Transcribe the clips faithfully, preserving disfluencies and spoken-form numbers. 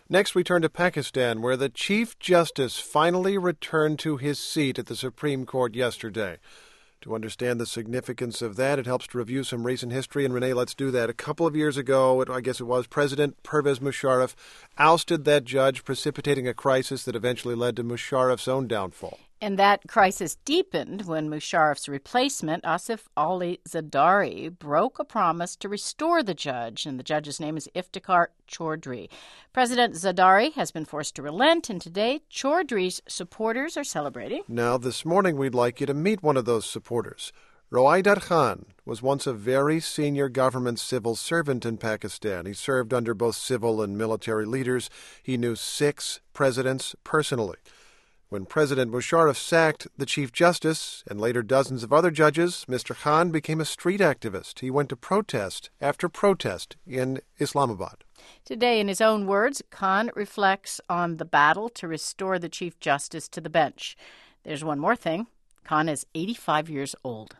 Next, we turn to Pakistan, where the Chief Justice finally returned to his seat at the Supreme Court yesterday. To understand the significance of that, it helps to review some recent history. And Renee, let's do that. A couple of years ago, it, I guess it was, President Pervez Musharraf ousted that judge, precipitating a crisis that eventually led to Musharraf's own downfall. And that crisis deepened when Musharraf's replacement, Asif Ali Zardari, broke a promise to restore the judge, and the judge's name is Iftikhar Chaudhry. President Zardari has been forced to relent, and today Chaudhry's supporters are celebrating. Now, this morning we'd like you to meet one of those supporters. Roaidar Khan was once a very senior government civil servant in Pakistan. He served under both civil and military leaders. He knew six presidents personally. When President Musharraf sacked the Chief Justice and later dozens of other judges, Mister Khan became a street activist. He went to protest after protest in Islamabad. Today, in his own words, Khan reflects on the battle to restore the Chief Justice to the bench. There's one more thing. Khan is eighty-five years old.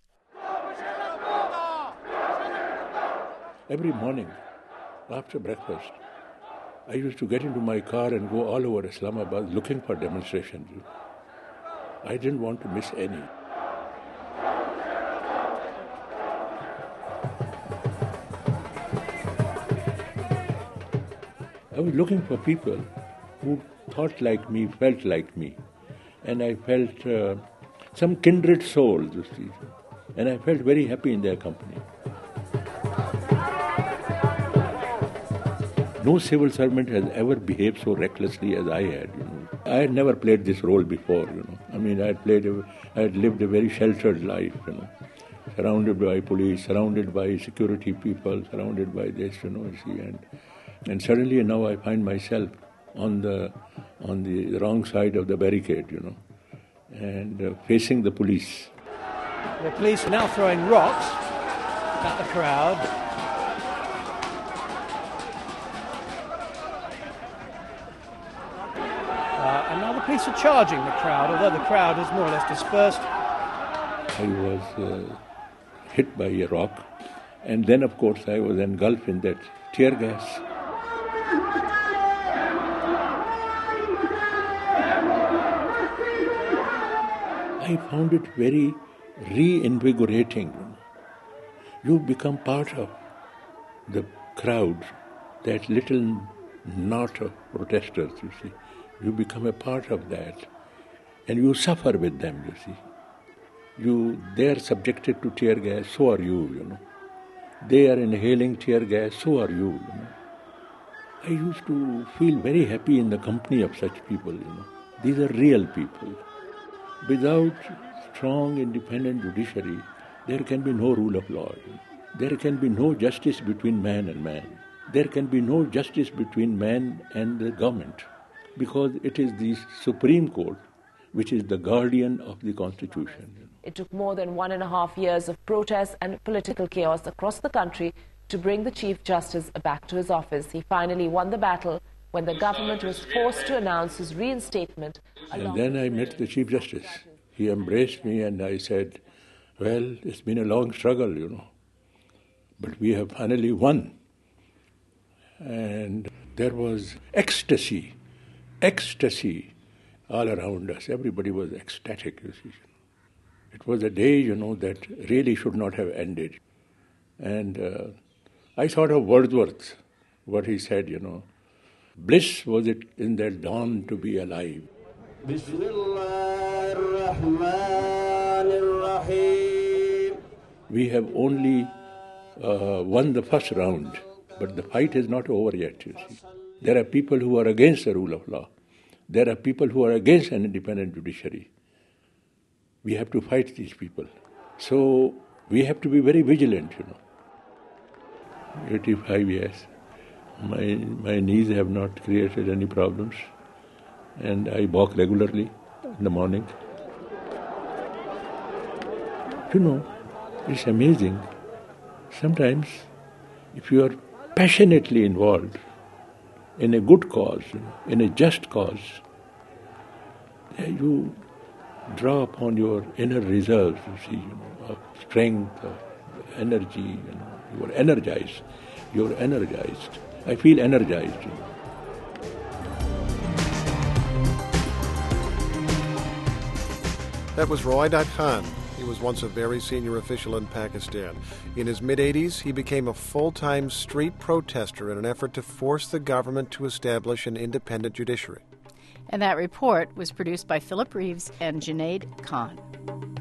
Every morning after breakfast, I used to get into my car and go all over Islamabad looking for demonstrations. I didn't want to miss any. I was looking for people who thought like me, felt like me. And I felt uh, some kindred souls, you see. And I felt very happy in their company. No civil servant has ever behaved so recklessly as I had. You know, I had never played this role before. You know, I mean, I had played, a, I had lived a very sheltered life. You know, surrounded by police, surrounded by security people, surrounded by this. You know, you see, and and suddenly now I find myself on the on the wrong side of the barricade. You know, and uh, facing the police. The police are now throwing rocks at the crowd. Uh, and now the police are charging the crowd, although the crowd is more or less dispersed. I was uh, hit by a rock, and then, of course, I was engulfed in that tear gas. I found it very reinvigorating. You become part of the crowd, that little knot of protesters, you see. You become a part of that, and you suffer with them, you see. You, they are subjected to tear gas, so are you, you know. They are inhaling tear gas, so are you, you know. I used to feel very happy in the company of such people, you know. These are real people. Without strong, independent judiciary, there can be no rule of law. You know. There can be no justice between man and man. There can be no justice between man and the government, because it is the Supreme Court which is the guardian of the Constitution. You know. It took more than one and a half years of protests and political chaos across the country to bring the Chief Justice back to his office. He finally won the battle when the government was forced to announce his reinstatement. And then I met the Chief Justice. He embraced me and I said, well, it's been a long struggle, you know, but we have finally won. And there was ecstasy, ecstasy all around us. Everybody was ecstatic, you see. It was a day, you know, that really should not have ended. And uh, I thought of Wordsworth, what he said, you know, bliss was it in that dawn to be alive. We have only uh, won the first round, but the fight is not over yet, you see. There are people who are against the rule of law. There are people who are against an independent judiciary. We have to fight these people. So we have to be very vigilant, you know. eighty-five years. My, my knees have not created any problems. And I walk regularly in the morning. You know, it's amazing. Sometimes, if you are passionately involved in a good cause, in a just cause, you draw upon your inner reserves, you see, you know, of strength, of energy, you know, you are energized. You are energized. I feel energized. You know. That was Rohaidat Khan. He was once a very senior official in Pakistan. In his mid-eighties, he became a full-time street protester in an effort to force the government to establish an independent judiciary. And that report was produced by Philip Reeves and Junaid Khan.